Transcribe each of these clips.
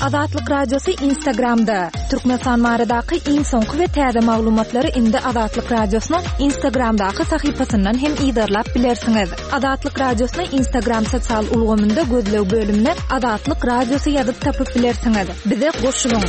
Azatlyk Radiosu Instagramda. Türkmenistan baradaky iň soňky we täze maglumatlary indi Azatlyk Radiosynyň Instagramdaky sahypasyndan hem ýa-da bilersiňiz. Azatlyk Radiosynyň Instagram sosial ulgamynda gözlew bölümine Azatlyk Radiosu ýazyp tapyp bilersiňiz. Bize goşulyň.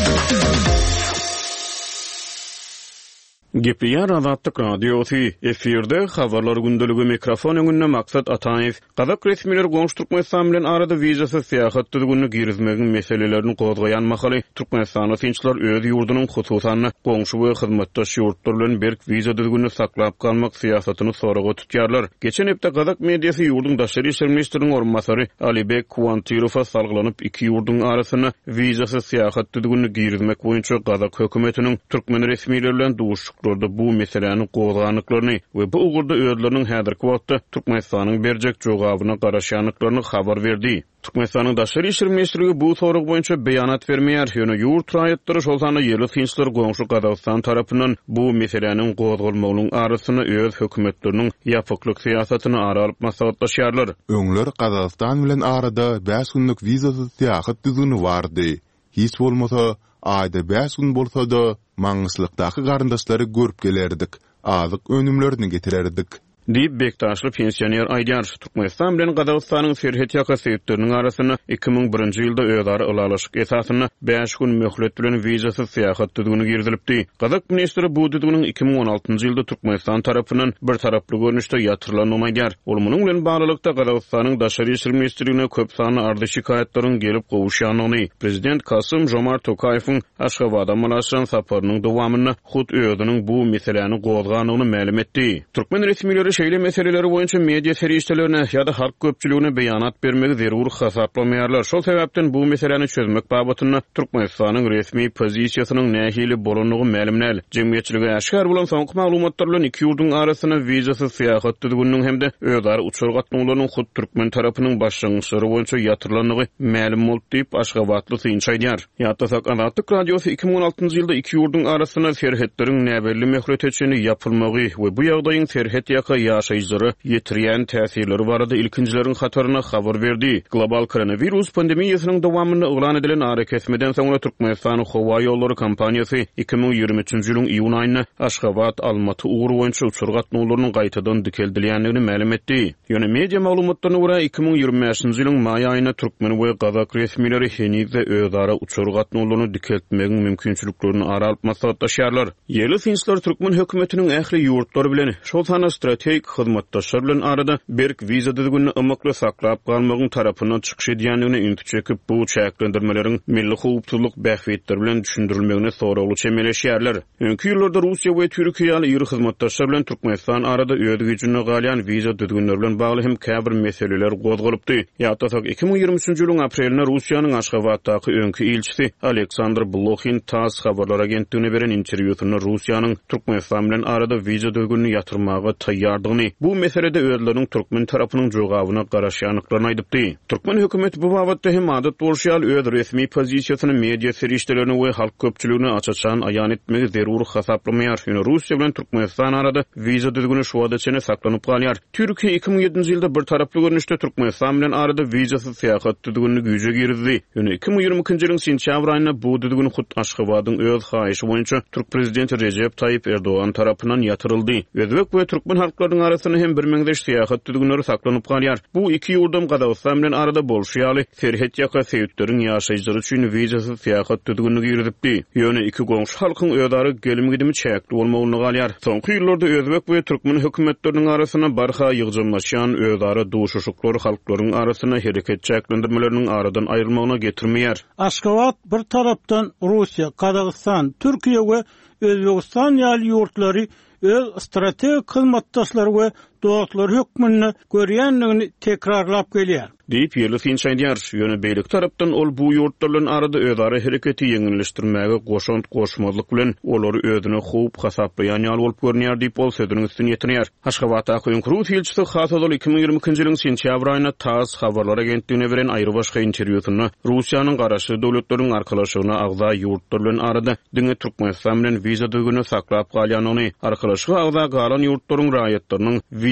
Gepleýär Azatlyk Radiosu efirde habarlar gündeligi mikrofon öňünde maksat Ataýew Gazak resmiler goňşy Türkmenistan bilen arada wizasyz seýahat düzgünlüğini girizmegin meselelerini gozgaýan mahaly Türkmenistan tinçler öz ýurdunyň hususatyny goňşy we hyzmatdaş ýurtlar bilen berk wiza düzgünlüğini saklap kalmak siýasatyny soraga tutýarlar. Geçen hepde Gazak mediýasy ýurduň daşary işler ministriniň orunmasary Alibek Kuvantirowa salgylanyp iki ýurduň arasyna wizasyz seýahat düzgünlüğini girizmek boýunça Gazak hökümetiniň türkmen resmileri bilen bu meseleni gozganlyklaryny we bu ugurda özleriniň häzirki wagtda Türkmenistanyň berjek jogabyna garaşanlyklaryny habar berdi. Türkmenistanyň daşary işler ministrligi bu sorag boýunça beýanat bermeýär. Ýöne ýurt raýatlary şol sany ýerli tinçler goňşy Gazakystan tarapyndan bu meseleniň gozgalmagynyň arasyna öz hökümetleriniň ýapyklyk siýasatyny aralyp maslahatlaşýarlar. Öňler Gazakystan bilen arada 5 günlük wizasyz seýahat düzgünü bardy. Hiç bolmasa ayda 5 gün bolsa-da maňyslykdaky garyndaşlary görüp gelerdik. Azyk önümlerini getirerdik. Diýip Bektaşly pensioner aýdýar. Türkmenistan bilen Gazakystanyň serhet ýaka seýitleriniň arasyna 2001-nji ýylda özara ulalaşyk esasyna 5 gün möhlet bilen wizasyz seýahat düzgünü girdilipdi. Gazak ministri bu düzgüniň 2016-njy ýylda Türkmenistan tarapyndan bir taraply görnüşde ýatyrylanyny aýdýar. Ol munyň bilen baglykda Gazakystanyň daşary işler ministrligine köp sany ardy şikayetlaryň gelip gowuşýanyny, prezident Kasym Jomart Tokaýewiň Aşgabatda malaşan saparynyň dowamyny hut özüniň bu meseleni gozganyny ma'lum etdi. Türkmen resmileri şeýle meseleleri boýunça media feriştelerine ýa-da halk köpçüligine beýanat bermegi zerur hasaplamaýarlar. Şol sebäpden bu meseleni çözmek babatyna Türkmenistanyň resmi pozisiýasynyň nähili bolanlygy ma'lumnäl. Jemgyýetçiligi aşkar bolan soňky maglumatlar bilen iki ýurduň arasyna wizasyz seýahat düzgünlüğiniň hemde özara uçur gatnagylarynyň hut türkmen tarapynyň başlangyçlary boýunça ýatyrylanyny ma'lum boldy diýip Aşgabatly synç aýdýar. Ýa-da Azatlyk Radiosu 2016-njy ýylda iki ýurduň arasyna serhetleriň näberli möhlet etjeni ýapylmagy we bu ýagdaýyň serhet ýaka ýaşaýjylary ýetirýän täsirleri barada ilkinjileriň hataryna habar berdi. Global koronavirus pandemiýasynyň dowamyny oglan edilen ara kesmeden soňra Türkmenistan Howa ýollary kompaniýasy 2023-nji ýylyň iýun aýyna Aşgabat, Almaty ugru boýunça uçur gatnagylarynyň gaýtadan dikildilýänligini ma'lum etdi. Ýöne media maglumatlaryna görä 2025-nji ýylyň maý aýyna türkmen we Gazak resmileri henüze özara uçur gatnagylaryny dikiltmegiň mümkinçiliklerini aralyp maslahatlaşýarlar. Ýerli tinçler türkmen hökümetiniň ähli ýurtlary bilen şol sana strategik hyzmatdaşlar bilen arada berk wiza düzgünlüğini ymykly saklap galmagyň tarapyndan çykyş edýänligini ünti çekip bu çäklendirmeleriň milli howpsuzlyk bähwetleri bilen düşündirilmegine soragly çemeleşýärler. Öňki ýyllarda Russiýa we Türkiýe ýaly ýyry hyzmatdaşlar bilen Türkmenistan arada öz güýjüne galýan wiza düzgünleri bilen bagly hem käbir meseleler gozgalypdy. Ýa-da 2023-nji ýylyň aprelinde Russiýanyň Aşgabatdaky öňki elçisi Aleksandr Blokhin TASS habarlar agentligine beren interwýusynda Russiýanyň Türkmenistan bilen arada wiza düzgünlüğini ýatyrmagy taýýardygyny, bu meselede özleriniň türkmen tarapynyň jogabyna garaşýanyklaryny aýdypdy. Türkmen hökümeti bu babatda hem adat bolşýal öz resmi pozisiýasyny media feriştelerini we halk köpçüligine açaçan aýan etmegi zerur hasaplamaýar. Ýöne Russiýa bilen Türkmenistan arada wiza düzgüni şu wagtçe saklanyp galýar. Türkiýe 2007-nji ýylda bir taraply görnüşde Türkmenistan bilen arada wizasyz seýahat düzgünini güýje girdi. Ýöne 2022-nji ýylyň sentýabr aýynda bu düzgün hut Aşgabatyň öz haýyşy boýunça Türk prezidenti Recep Tayyip Erdoğan tarapyndan ýatyryldy. Özbek we türkmen halklarynyň arasyna hem bir meňdeş seýahat düzgünleri saklanyp galýar. Bu iki ýurdum Gazakystan bilen arada bolşýaly serhet ýaka seýitleriň ýaşaýjylary üçin wizasyz seýahat düzgünlüğini girdipdi. Ýöne iki goňşy halkyň özara gelimgidimi çäkli bolmagyny galýar. Soňky ýyllarda özbek we türkmen hökümetleriniň arasyna barha ýygjamlaşýan özara duşuşyklar halklaryň arasyna hereket çäklendirmeleriniň aradan aýrylmagyna getirmeýär. Aşgabat bir tarapdan Russiýa, Gazakystan, Türkiýe we Özbegistan ýaly ýurtlary öz strategik hyzmatdaşlary we dowlatlar hökmüne görýänligini tekrarlap gelýär. diýip ýerli finçaýdýar. Ýöne beýlik tarapdan ol bu ýurtlarlaryň arada özara hereketi ýeňilleşdirmäge goşant goşmazlyk bilen olary özüne howp hasaplaýan ýaly bolup görnýär diýip ol söýdüň üstüne ýetirýär. Aşgabatda Rus elçisi Hasadol 2020-nji ýylyň sentýabr aýynda TASS habarlar agentligine beren aýry başga interwýusynda Russiýanyň garaşy dowlatlary arkalaşygyna agza ýurtlaryň arada diňe Türkmenistan bilen wiza düzgünü saklap galýanyny, arkalaşygy agza galan ýurtlaryň raýatlarynyň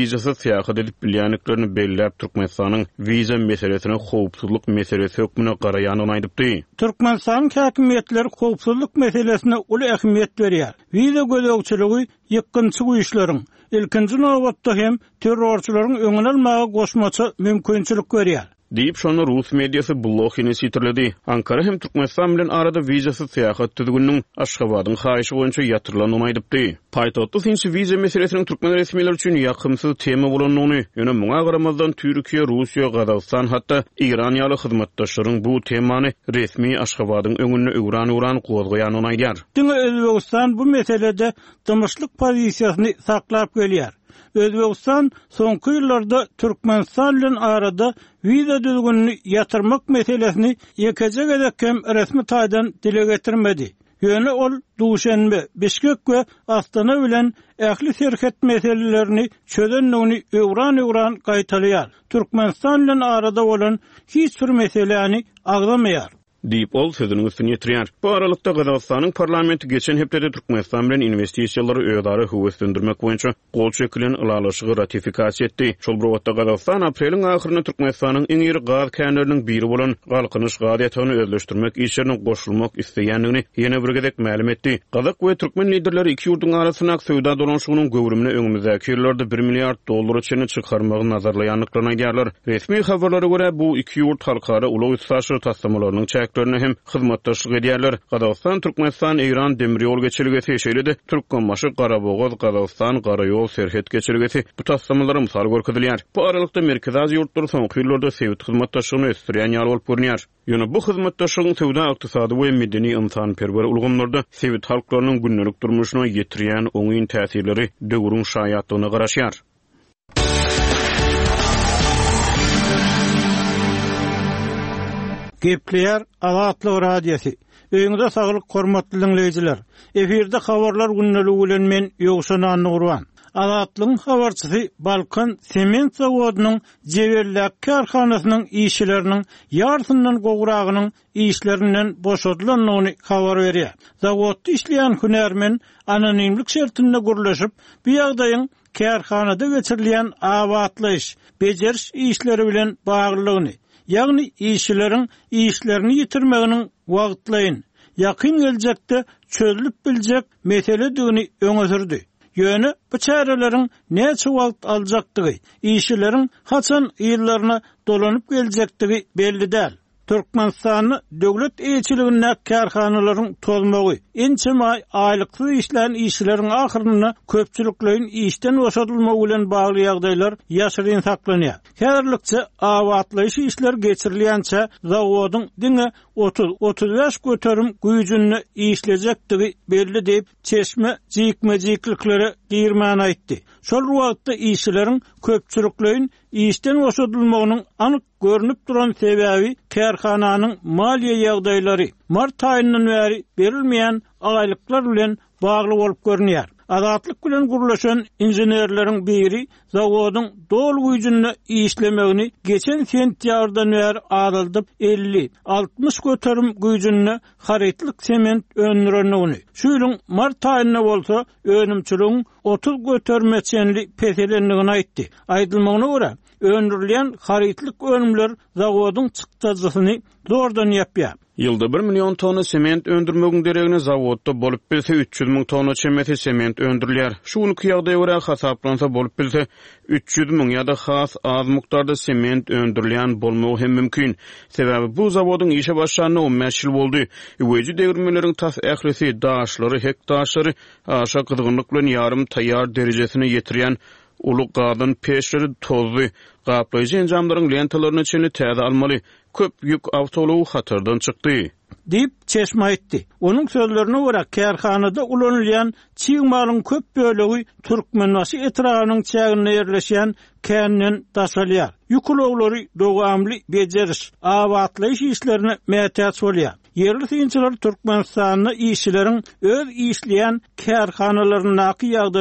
vizasız seyahat edip bilýänliklerini belläp Türkmenistanyň viza meselesine howpsuzlyk meselesi hökmüne garaýanyny aýdypdy. Türkmenistan häkimetleri howpsuzlyk meselesine uly ähmiýet berýär. Viza gözegçiligi ýykynçy güýçleriň ilkinji nowatda hem terrorçylaryň öňüne almagy goşmaça mümkinçilik görýär. Deyip şonu Rus medyası blogini sitirledi. Ankara hem Türkmenistan bilen arada vizasız seyahat düzgünüň Aşgabatyň haýyşy boýunça ýatyrylanyny aýdypdy. Paýtagtda sinçi viza meselesiniň türkmen resmiýetleri üçin ýakymsyz tema bolanyny, ýöne muňa garamazdan Türkiýe, Russiýa, Gazagystan hatda İran ýaly hyzmatdaşlaryň bu temany resmi Aşgabatyň öňüne öwran gozgoýanyny aýdýar. Özbegistan bu meselede dymyşlyk pozisiýasyny saklap gelýär. Özbegistan soňky ýyllarda Türkmenistan bilen arada viza düzgünini ýatyrmak meselesini ýekejek edekkem resmi taýdan dile getirmedi. Ýöne ol Duşanbe, Bişkek we Astana bilen ähli serket meselelerini çözendigini öwran gaýtalýar. Türkmenistan bilen arada bolan hiç bir meseleni agdamaýar. Deyip ol sözünün üstüne yetirýär. Bu aralykda Gazagystanyň parlamenti geçen hepdede Türkmenistan bilen investisiýalary öýdary höwüslendirmek boýunça gol çekilen ulalaşygy ratifikasiýa etdi. Şol burwatda Gazagystan apreliň ahyryna Türkmenistanyň iň ýeri gaz känleriniň biri bolan Galkynyş gaz ýatygyny özleşdirmek işlerine goşulmak isleýändigini ýene bir gezek ma'lum etdi. Gazak we türkmen liderleri iki ýurduň arasyna söwda dolanşygynyň göwrümine öňümüzdäki ýyllarda $1 milliard çyny çykarmagy nazarlaýanlyklaryny aýdýarlar. Resmi habarlara görä bu iki ýurt halkara ulag üstaşy taslamalarynyň hem hyzmatdaşlyk edýärler. Gazagystan, Türkmenistan, İran demir ýol geçirgesi eşeýledi. Türkmenmaşy, Garaboğaz, Gazagystan, Garaýol serhet geçirgesi bu taslamlara mysal görkezilýär. Bu aralykda Merkez Aziýa ýurtlary soňky ýyllarda sewit hyzmatdaşlygyny ösdürýän ýaly bolup görünýär. Ýöne bu hyzmatdaşlygyň sewda ykdysady we medeni ynsanperwer ulgamlarda sewit halklarynyň günnelik durmuşyna ýetirýän oňyn täsirleri döwrüň şaýatlygyna garaşýar. Gepleýär Azatlyk radiosi. Öňüňizde saglyk hormatly dinleýijiler. Eferde habarlar günneligi bilen men Ýogşan Nurwan. Azatlyň habarçysy Balkan sement zawodynyň Jewerlak karhanasynyň işçileriniň ýartyndan gowragynyň işlerinden boşadylynyny habar berýär. Zawodda işleýän hünärmen anonimlik şertinde gürleşip, bu ýagdaýyň karhanada geçirilýän awatlyş, beceriş işleri bilen baglylygyny, ýagny işçileriň işlerini ýitirmeginiň wagtlaýyn, ýakyn geljekde çözülüp biljek mesele düni öňe sürdi. Ýöne bu çäreleriň näçe wagt aljakdygy, işçileriň haçan ýyllaryna dolanyp geljektigi belli däl. Türkmenistany döwlet eýçiligine karhanalaryň tolmagy, ençeme aýlykly işlären işçileriň ahyryna köpçüliklerin işden boşadylmagy bilen bagly ýagdaýlar ýaşyryn saklanýar. Häzirlikçe awatlyş işler geçirilýänçe zawodyň diňe 30-35 göterim güýjüni işlejekdigi belli diýip çeşme jiklikleri diýirmän aýtdy. Şol wagtda işçileriň köpçüliklerin işden boşadylmagynyň anyk görünüp duran sebäbi karhananyň maliýe ýagdaýlary mart aýyndan bäri berilmeýän aýlyklar bilen bagly bolup görünýär. Azatlyk bilen gurulşan injenerleriň biri zawodyň dol güýjüni işlemegini geçen sentýardan bäri adaldyp 50-60 göterim güýjüni haritlik sement öndürenigini. Şu ýylyň mart aýyna bolsa önümçiligiň 30 götermeçenli peselendigini aýtdy. Aýdylmagyna görä öndürilen haritlik önümler zawodyň çykdasyny zordan ýapýar. Ýylda 1 million tonna sement öndürmegiň deregine zawodda bolup bilse 300 000 tonna çemeti sement öndürilýär. Şunu ýagdaýa görä hasaplansa bolup bilse 300 000 ýa-da has az mukdarda sement öndürilýän bolmagy hem mümkin. Sebäbi bu zawodyň işe başlanyny 15 ýyl boldy. Öweji degirmeleriň tas ählisi, daşlary, hektaşlary aşa gyzgynlyk bilen ýarym taýýar derejesine ýetirýän uluk gadan peşleri tozly, gaplaýjy enjamlaryň lentalaryny içine täze almaly. Köp ýük awtolugy hatardan çykdy. Dip çeşme aýtdy. Onuň sözlerine görä karhanada ulanylýan çyýmalyň köp bölegi Türkmenbaşy etragynyň çägine ýerleşýän känden daşalýar. Ýüklöwleri dowamly beceriş, awatlyş işlerine mätäç bolýar. Yerli synçylar Türkmenistanyň işçileriň öz işleýän karhanalaryna ýagdaýlar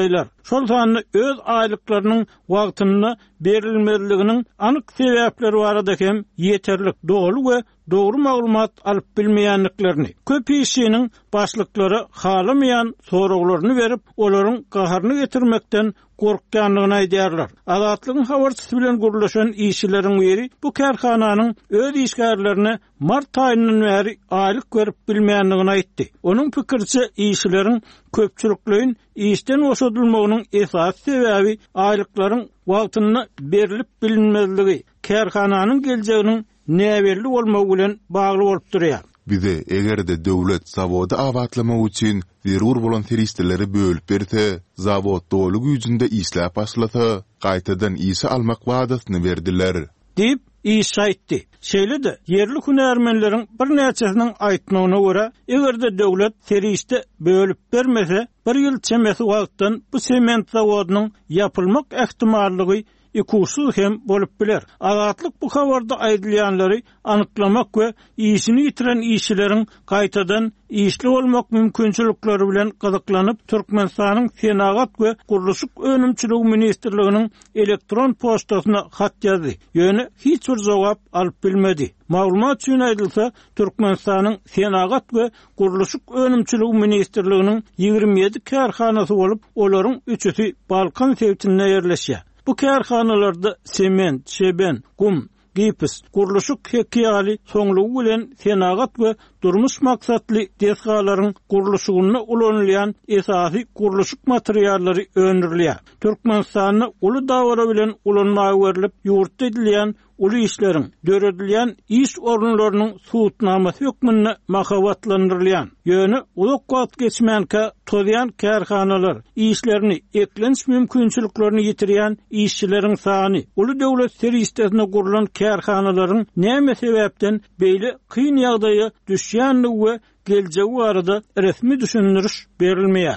şol sany öz aýlyklarynyň wagtyna berilmezliginiň anyk sebäpleri barada hem yeterlik dolu we dogry maglumat alyp bilmeýänliklerini, köp işiniň başlyklary halamaýan soraglaryny berip, olaryň gaharyny getirmekden gorkýanlygyny aýdýarlar. Azatlygyň habarçysy bilen gurulşan işçileriň biri bu karhananyň öz işgärlerini mart aýyndan beri aýlyk görüp bilmeýänligini aýtdy. Onuň pikirçe işçileriň köpçülikliň işden boşadylmagynyň esas sebäbi aýlyklaryň wagtyna berilip bilinmezligi, karhananyň geljeginiň näberli bolmagy bilen bagly bolup durýar. Bize egerde döwlet zawody abatlamak üçin zerur bolan teristleri bölüp berse, zawod dolu güýjünde işläp başlasa, gaýtadan işe almak wadasyny berdiler. Dip iş aýtdy. Şeýle-de yerli hünärmenleriň bir näçesiniň aýtmagyna görä, egerde döwlet teriste bölüp bermese, bir ýyl çemesi wagtdan bu sement zawodynyň ýapylmak ähtimallygy ikursuz hem bolup biler. Azatlyk bu habarda aýdylýanlary anyklamak we işini ýitiren işçileriň gaýtadan işli bolmak mümkinçilikleri bilen gyzyklanyp Türkmenistanyň Senagat we Gurulşyk Önümçiligi ministrliginiň elektron poçtasyna hat ýazdy. Ýöne hiç bir jogap alyp bilmedi. Maglumat üçin aýdylsa, Türkmenistanyň Senagat we Gurulşyk Önümçiligi ministrliginiň 27 karhanasy bolup, olaryň 3-si Balkan sewtine ýerleşýär. Bu karhanalarda sement, şeben, gum, gipis, gurulşyk hekiýaly soňlugy bilen Senagat we durmuş maksatly desgalaryň gurulşygyna ulanylýan esasy gurulşyk materiallary öňürilýär. Türkmenistanyň uly dawra bilen ulanmagy berilip, ýurtda edilýän uly işleriň, döredilýän iş orunlarynyň suwutnamasy hökmünde mahawatlandyrylýan. Ýöne uzak wagt geçmänkä tozýan karhanalar işlerini ekleniş mümkinçiliklerini ýitirýän işçileriň sany, uly döwlet serýistesine gurulan karhanalaryň näme sebäpden beýle kyn ýagdaýa düşýänligi we geljegi barada resmi düşündiriş berilmeýär.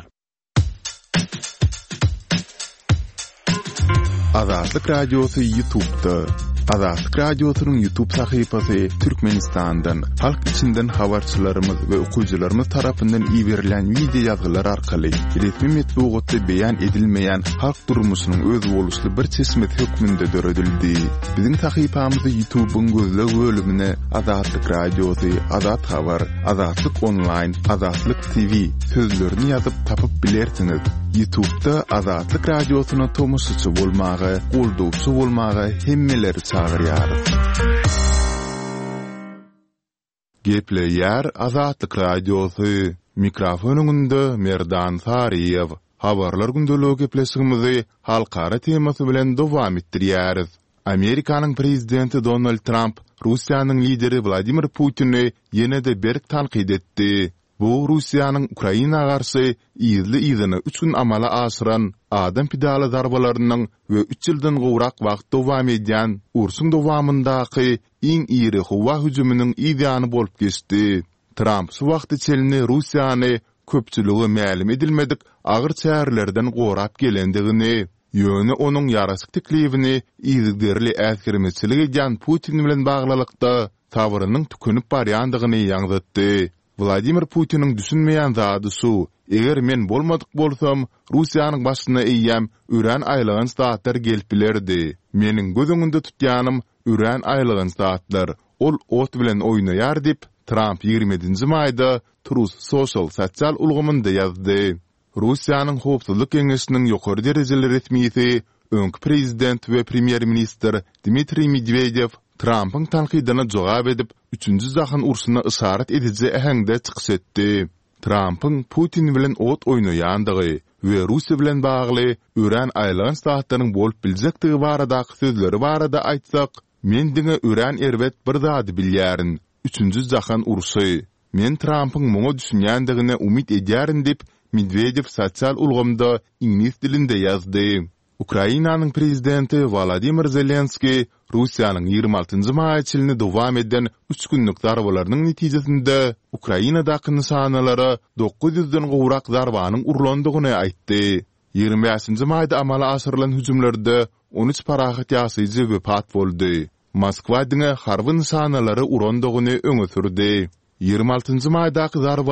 Azatlyk Radiosu YouTube'da. Azatlyk Radiosu'nun YouTube sahypasy Türkmenistan'dan, halk içinden habarçylarymyz we okuyjylarymyz tarapyndan iýerilen video ýazgylar arkaly resmi metbuatda beýan edilmeýän halk durmuşynyň öz boluşly bir çeşmet hökmünde döredildi. Biziň sahypamyzy YouTube'un gözleg bölümine Azatlyk Radiosu, Azat Habar, Azatlyk Online, Azatlyk TV sözlerini ýazyp tapyp bilersiňiz. YouTube'da Azatlyk Radiosu'na tomusçy bolmagy, goldowçy bolmagy hemmeleri çağırýar. Gepleýär Azatlyk Radiosu. Mikrofonunda Merdan Sariýew. Habarlar gündeligi gepleşigimizi halkara temasy bilen dowam etdirýäris. Amerikanyň prezidenti Donald Trump Russiýanyň lideri Vladimir Putin'i ýene-de berk tanqid etdi. Bu Russiýanyň Ukraina garşy ýyly 3 gün amala aşyran adam pidaly darbalarynyň we 3 ýyldan gowrak wagt dowam edýän ursuň dowamyndaky iň iri howa hüjüminiň ýygyny bolup geçdi. Trump şu wagt içerini Russiýany köpçüligi ma'lum edilmedik agyr çäherlerden gorap gelendigini, ýöne onuň ýaraşyk teklifini ýygyderli äskirmeçilik edýän Putin bilen baglylykda tabyrynyň tükünip barýandygyny ýaňdatdy. Vladimir Putin'in düşünmeýän zady şu, eger men bolmadyk bolsam, Russiýanyň başyna eýýäm üren aýlygan saatlar gelip bilerdi. Meniň gözüňümde tutýanym üren aýlygan saatlar, ol ot bilen oýnaýar dip Trump 27-nji maýda Truth Social sosial ulgamynda ýazdy. Russiýanyň Howpsuzlyk Keňeşiniň ýokary derejeli resmisi, öňkü prezident we premier minister Dmitri Medvedev Trump'ın tanqidine jogap edip, 3-nji jahyn urşuna işaret edici ähengde çykyş etdi. Trump'ın Putin bilen ot oýnaýandygy we Russiýa bilen bagly üren aýlygan saatlaryň bolup biljekdigi baradaky sözleri barada aýtsak, men diňe üren erbet bir zady bilýärin. 3-nji jahyn urşy. Men Trump'ın muňa düşünýändigine umid edýärin dip Medvedev sosial ulgamda ingliz dilinde ýazdy. Ukrainanyň prezidenti Volodymyr Zelenski Russiýanyň 26-njy maýçylny dowam eden 3 günlük darbalarynyň netijesinde Ukrainadaky nysanalara 900-den gowrak darbanyň urulandygyny aýtdy. 25-nji maýda amala aşyrylan hüjümlerde 13 parahat ýaşyjy wepat boldy. Moskwa diňe harby nysanalary urandygyny öňe sürdi. 26-njy maýdaky darbalar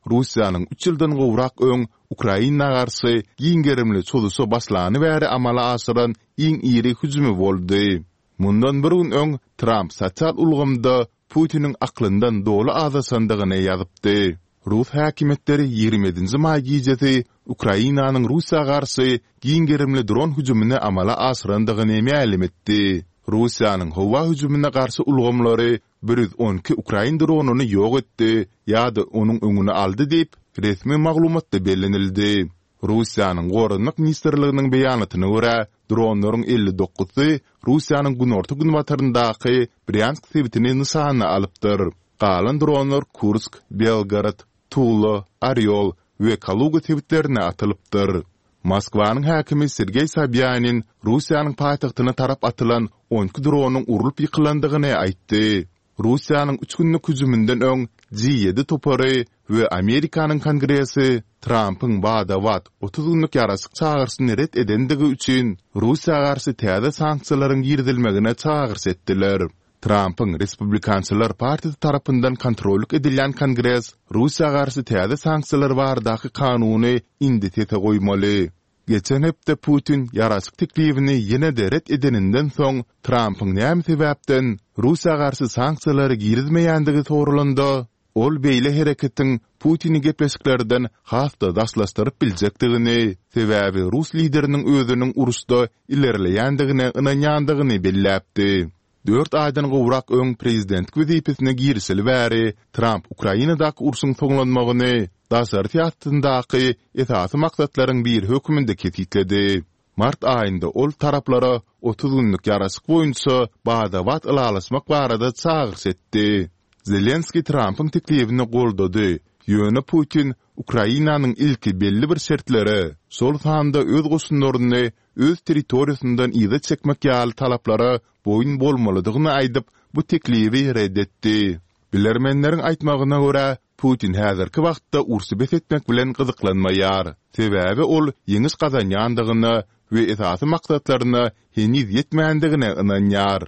Russiýanyň 3 ýyldan gowrak öň Ukraina garşy giňgerimli çolusu başlany bäri amala aşyran iň iri hüjümi boldy. Mundan bir gün öň Trump sosial ulgamda Putinin aklyndan doly azasandygyny ýazypdy. Rus häkimetleri 27-nji may gijeti Ukrainanyň Russiýa garşy giňgerimli dron hüjümini amala aşyrandygyny ma'lum etdi. Russiýanyň howa hüjümine garşy ulgamlary 112 Ukrain dronunu ýok etdi ýa-da onuň öňüni aldy diýip resmi maglumatda bellenildi. Russiýanyň Gorunlyk ministrliginiň beýanatyna görä, dronlaryň 59-y Russiýanyň günorta günbataryndaky Bryansk sebitini nysana alypdyr. Galan dronlar Kursk, Belgorod, Tula, Oryol we Kaluga sebitlerine atylypdyr. Moskwanyň häkimi Sergey Sobyanin Russiýanyň paýtagtyna tarap atylan 12 dronyň urulyp ýykylandygyny aýtdy. Russiýanyň 3 günlük hüjümünden öň G7 topary we Amerikanyň Kongresi Trump'ın bada 30 günlük ýarasyk çağırsyny ret edendigi üçin Russiýa garşy täze sanksiýalaryň girdilmegine çağırs etdiler. Trump'ın Respublikançylar Partisi tarapyndan kontrollük edilen Kongres Russiýa garşy täze sanksiýalar bardaky kanuny indi tete goýmaly. Geçen hepde Putin ýarasyk teklifini ýene de ret edeninden soň Trump'ın näme sebäpden Russiýa garşy sanksiýalary girilmeýändigi sorulanda, ol beýle hereketiň Putin'i gepleşiklerden hasta daşlaşdyryp biljekdigini, sebäbi Rus lideriniň özüniň urusda ilerleýändigine ynanýandygyny belläpdi. 4 aýdan gowrak öň prezident wezipesine girişeli bäri Trump Ukrainadaky urusyň soňlanmagyny daşary teatryndaky esasy maksatlaryň bir höküminde ketitledi. Mart aýynda ol taraplara 30 günlük ýarasyk boýunça bada ılalaşmak barada çağırş etdi. Zelenski Trump'ın teklifini goldady. Ýöne Putin Ukrainanyň ilki belli bir şertlere, sol sanda öz goşunlaryny öz territoriýasyndan ýa çekmek ýaly talaplara boyun bolmalydygyny aýdyp bu teklifi reddetdi. Bilermenleriň aýtmagyna görä Putin häzirki wagtda ursy besetmek bilen gyzyklanmaýar. Sebäbi ol ýeňis gazanýandygyny we esasy maksatlaryna heniz ýetmeýändigine ynanýar.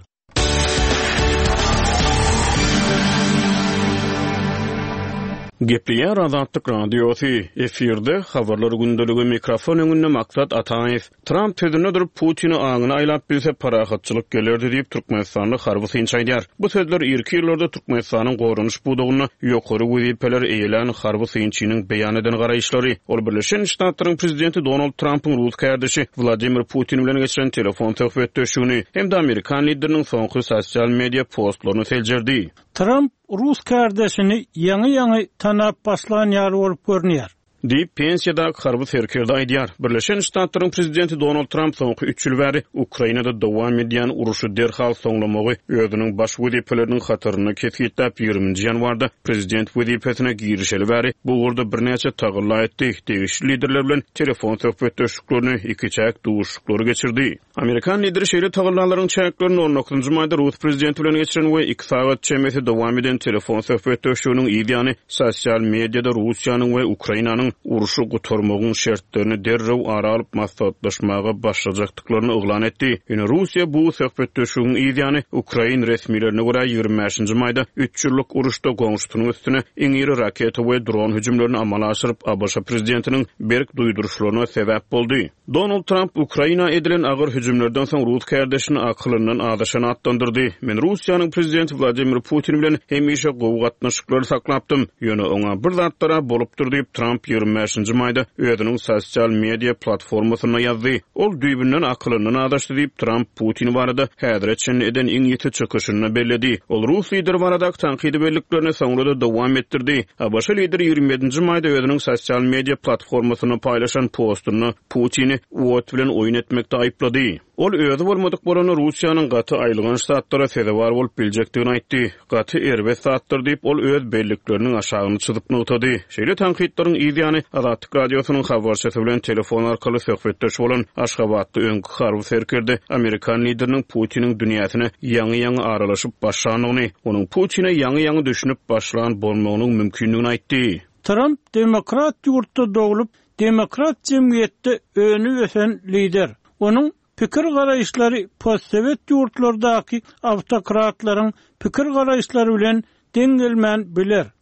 Gepliýär Azatlyk radiosy efirde habarlar gündəligi mikrofon öňünde maksat Ataýew. Trump tezine durup Putini aňyna aýlap bilse parahatçylyk gelerdi diýip Türkmenistanyň harby synçaýdýar. Bu sözler irki ýyllarda Türkmenistanyň gorunuş budugyny ýokary wezipeler eýelen harby synçynyň beýan eden garaýşlary. Ol Birleşen Ştatlaryň prezidenti Donald Trump'yň Rus kardeşi Vladimir Putin bilen geçiren telefon söhbetdeşigini hem de Amerikan lideriniň soňky sosial media postlaryny seljerdi. Trump Rus kardeşini ýaňy tanap başlayan ýaly bolup görnýär. Diýip pensiýada harby serkerde aýdýar. Birleşen Ştatlaryň prezidenti Donald Trump soňky 3 ýyl bäri Ukrainada dowam edýän uruşy derhal soňlamagy özüniň baş wezipeleriniň hatyryny kesgitlap 20-nji ýanwarda prezident wezipesine girişeli bäri bu urda birnäçe tagylla etdi. Degişli liderler bilen telefon söhbetdeşiklerini iki çäk duşuklary geçirdi. Amerikan lideri şeýle tagyllalaryň çäklerini 19-njy maýda Rus prezidenti bilen geçiren we 2 sagat çemesi dowam eden telefon söhbetdeşiginiň ýa-ni sosial mediada Russiýanyň we Ukrainanyň uruşy gutarmagyň şertlerini derrew ara alyp maslahatlaşmaga başlajakdyklaryny oglan etdi. Ýöne Russiýa bu söhbetdeşigiň ýa-ni Ukrain resmilerine görä 25-nji maýda 3 ýyllyk uruşda goňşutynyň üstüne iň iri raketa we dron hüjümlerini amala aşyryp ABŞ prezidentiniň berk duýduruşlaryna sebäp boldy. Donald Trump Ukraina edilen agyr hüjümlerden soň Rus kardeşini akylynyň adaşyna atlandyrdy. Men Russiýanyň prezidenti Vladimir Putin bilen hemişe gowy gatnaşyklary saklapdym. Ýöne oňa bir zatlara bolupdyr diýip Trump 25-nji maýda özüniň sosial media platformasyna ýazdy. Ol düýbünden akylynyň adaşdy diýip Trump Putin barada häzirçe eden iň ýeti çykyşyny belledi. Ol Rus lideri barada tanqidi belliklerini soňra dowam etdirdi. ABC lideri 27-nji maýda özüniň sosial media platformasyna paýlaşan postuny Putini wot bilen oýun etmekde aýplady. Ol özü bolmadyk bolany Russiýanyň gaty aýlygan ştatlara sebäp bolup biljekdigini aýtdy. Gaty erbet ştatlar diýip ol öz belliklerini aşagyny çyzyp notady. Şeýle tanqidlaryň ýa-ni Azatlyk radiosynyň habarçysy bilen telefon arkaly söhbetdeş bolan Aşgabatda öňkü harby serkerde Amerikan lideriniň Putiniň dünýäsine ýaňy aralaşyp başlanyny, onuň Putin'e ýaňy düşünüp başlan bolmagynyň mümkinligini aýtdy. Trump demokrat ýurtda dogulup, demokrat jemgyýetde öňü ösen lider. Onuň pikir garaýşlary postsovet ýurtlardaky awtokratlaryň pikir garaýşlary bilen deňgelmän biler.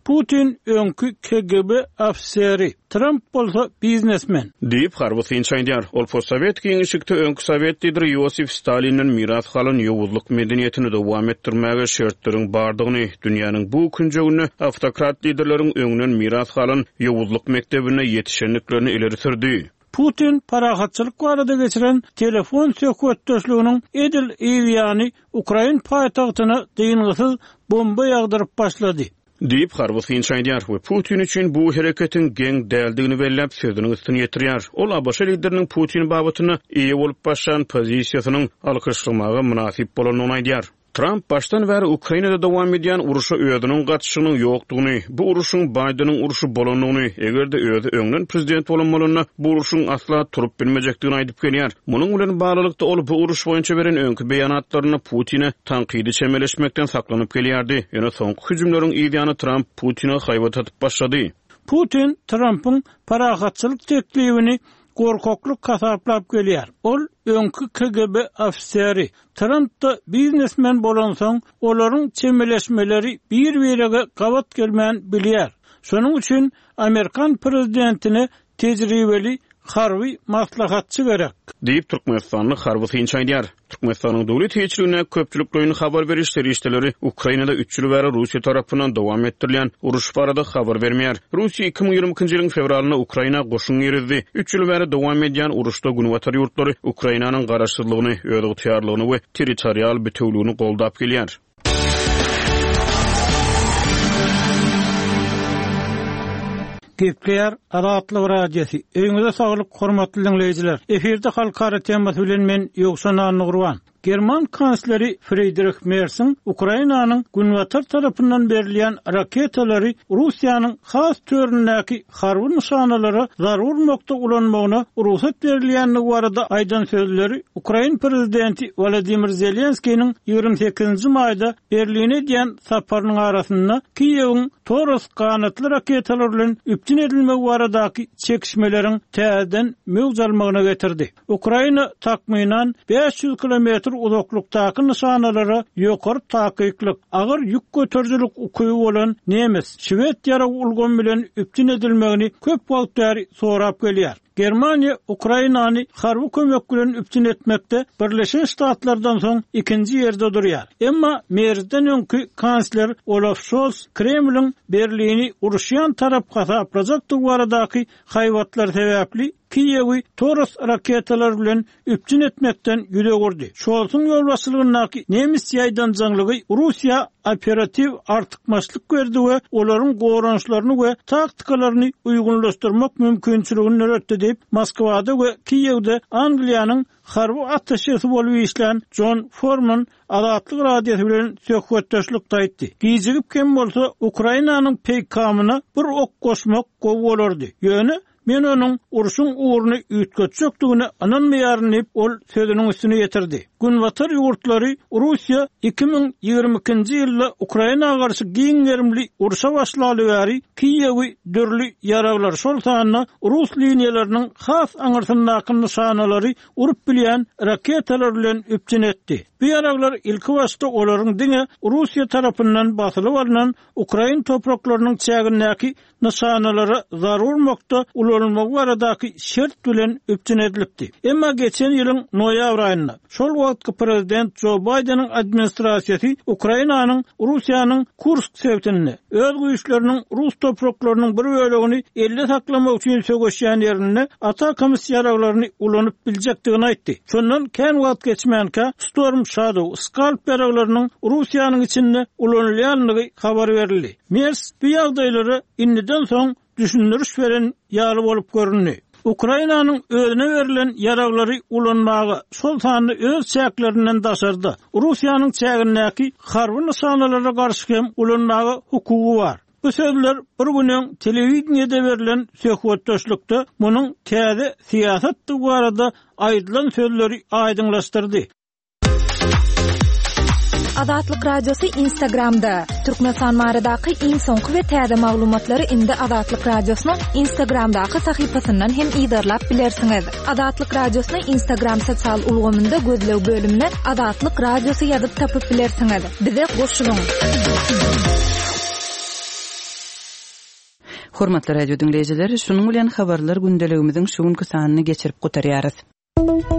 Putin öňkü KGB afiseri, Trump bolsa biznesmen. Diýip Harwatyn çaýdýar. Ol postsovet giňişikde öňkü Sowet lideri Yosif Stalin'in miras galan ýowuzlyk medeniýetini dowam etdirmäge şertleriň bardygyny, dünýäniň bu künjegini awtokrat liderleriň öňünden miras galan ýowuzlyk mektebine ýetişenliklerini ileri sürdi. Putin parahatçylyk barada geçiren telefon söhbetdeşliginiň edil ýany Ukraina paýtagtyna dyngysyz bomba ýagdyryp başlady. Diýip Harwatyn çaýdýar we Putin üçin bu hereketiň geň däldigini bellep sözüniň üstüne ýetirýär. Ol ABŞ lideriniň Putin babatyna eýe bolup başlan pozisiýasynyň alkyşlamagy münasip bolanyny aýdýar. Trump baştan bäri Ukrainada dowam edýän uruşa öýüdiniň gatşygynyň ýokdugyny, bu uruşyň Bidenin uruşy bolanyny, egerde öýüdi öňden prezident bolanmalyna bu uruşyň asla turup bilmejekdigini aýdyp gelýär. Munyň bilen baglykda ol bu uruş boýunça beren öňkü beýanatlaryny Putin'e tanqidi çemeleşmekden saklanyp gelýärdi. Ýöne soňky hüjümleriň ýygyny Trump Putin'e haýbat atyp başlady. Putin Trump'ın parahatçylyk teklibini gorkokluk kasaplap gelýär. Ol öňkü KGB afiseri. Trump da biznesmen bolan soň olaryň çemeleşmeleri bir-birege gabat gelmän bilýär. Şonuň üçin Amerikan prezidentine tejribeli harby maslahatçy gerek. Diýip Türkmenistanly Harwatyn çaýdýar. Türkmenistanyň dowlat heçligine köpçüliklerini habar beriş serişdeleri Ukrainada 3 ýyl bäri Russiýa tarapyndan dowam etdirilýän uruş barada habar bermeýär. Russiýa 2022-nji ýylyň fevralyna Ukraina goşun ýerizdi. 3 ýyl bäri dowam edýän uruşda günwatar ýurtlary Ukrainanyň garaşsyzlygyny, öýdüg tyýarlygyny we territorial bütünlügini goldap gelýär. Gepler Adatlyk radiosi. Öňüňizde saglyk, hormatly dinleýijiler. Eferde halkara temasy bilen men Ýogsan Nurwan. German kansleri Friedrich Merz'in Ukrainanyň günwatar tarapyndan berilýän raketalary Russiýanyň has töründäki harby nişanalary zarur nokta ulanmagyna ruhsat berilýänligi barada aýdan sözleri Ukraina prezidenti Volodymyr Zelenskiýiň 28-nji maýda Berline diýen saparynyň arasynda Kiýewiň Toros kanatly raketalar bilen üptin edilmegi baradaky çekişmeleriň täzeden mögjalmagyna getirdi. Ukraina takmynan 500 kilometr uzaklykdaky nişanalara ýokary takyklyk, agyr ýük götürjilik ukyby bolan Nemes, Şwed ýara ulgon bilen üptin edilmegini köp wagt bäri sorap gelýär. Germaniýa Ukrainany harby kömek bilen üptin etmekde Birleşen Ştatlardan soň 2-nji ýerde durýar. Emma Merzden öňkü kansler Olaf Scholz Kremliň Berlini uruşýan tarapga saplajakdygy baradaky haýwatlar sebäpli Kiýewi Toros raketalar bilen üptin etmekden ýüregurdy. Scholzyň ýolbaşçylygynyňky Nemis ýaýdanjanglygy Russiýa operativ artykmaçlyk berdi we olaryň gorançlaryny we taktikalaryny uýgunlaşdyrmak mümkinçiligini öwretdi diýip Moskwada we Kiýewde Angliýanyň harby attaşesi bolup işlän John Foreman Adatlyk radiosi bilen söhbetdeşlik taýtdy. Giýjigip kem bolsa Ukrainanyň peýkamyna bir ok goşmak gowy bolardy. Ýöne men onuň uruşyň uğruny üýtgetjekdigine ananmaýaryn ol sözüniň üstüne ýetirdi. Günwatar ýurtlary Russiýa 2022-nji ýylda Ukrainaga garşy giňerimli uruşa başlaly bäri Kiýewi dörli ýaraglar şol sanyna Rus liniýalarynyň has aňyrsyndaky nişanalary urup bilýän raketalar bilen üptin etdi. Bu ýaraglar ilki başda olaryň diňe Russiýa tarapyndan basylyp alynan Ukraina topraklarynyň çägindäki nişanalara zarur nokta ulanmagy baradaky şert bilen üptin edilipdi. Emma geçen ýylyň noýabr aýynda şol wagtky prezident Joe Biden'in administrasiýasy Ukrainanyň Russiýanyň Kursk sebtini, öz güýçleriniň Rus topraklarynyň bir bölegini elle saklamak üçin sögeşýän ýerine atakamy ýaraglaryny ulanyp biljekdigini aýtdy. Şondan kän wagt geçmänkä Storm Shadow Scalp ýaraglarynyň Russiýanyň içinde ulanylýanlygy habar berildi. Mers bu ýagdaýlary indiden soň düşündürüş beren ýaly bolup görünýär. Ukrainanyň özüne berilen ýaraglary ulanmagy şol sanyny öz çäklerinden daşardy. Russiýanyň çägindäki harby nişanalara garşy hem ulanmagy hukugy bar. Bu sözler bir günüň telewiziýada berilen söhbetdeşlikde munyň täze siýasat barada aýdylan sözleri aýdyňlaşdyrdy. Adatlyk radiosu Instagramda. Türkmenistan maradaky iň soňky we täze maglumatlary indi Adatlyk radiosynyň Instagramdaky sahypasyndan hem ýydarlap bilersiňiz. Adatlyk radiosyny Instagram sosial ulgamynda gözlew bölümine Adatlyk radiosu ýazyp tapyp bilersiňiz. Bize goşulyň. Hormatly radio dinleyijiler, şunun bilen habarlar gündeligimizin şu günkü sanyny geçirip gutarýarys.